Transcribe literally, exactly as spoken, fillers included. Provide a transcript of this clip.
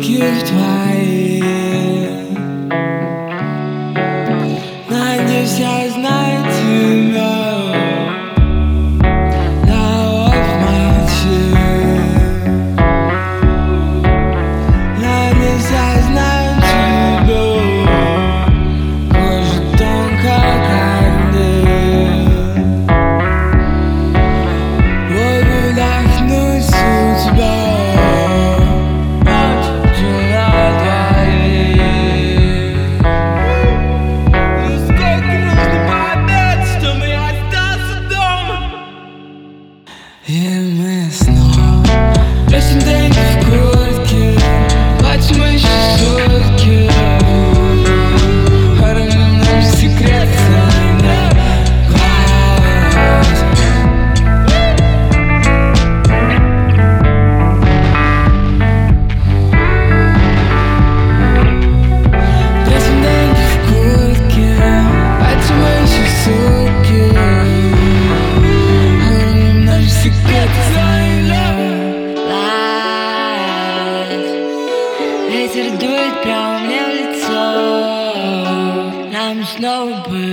куртках твоих. Надеюсь, я знаю тебя. Давай помолчи. Надеюсь, я знаю тебя. Кожа тонкая, как лед. Буду вдохнуть у тебя. И мы снова бросим деньги в куртке, платим еще сутки, хороним наш секрет на глаз. Бросим деньги в куртке, платим еще сутки. Ветер дует прямо мне в лицо. Нам снова быть.